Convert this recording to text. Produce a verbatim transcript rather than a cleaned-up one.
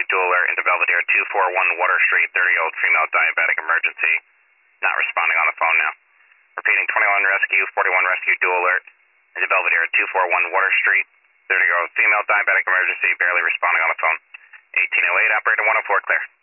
Rescue Dual Alert into Belvedere, two forty-one Water Street, thirty-year-old female diabetic emergency. Not responding on the phone now. Repeating, twenty-one Rescue, forty-one Rescue Dual Alert into Belvedere, two forty-one Water Street, thirty-year-old female diabetic emergency, barely responding on the phone. eighteen oh eight, operator one oh four, clear.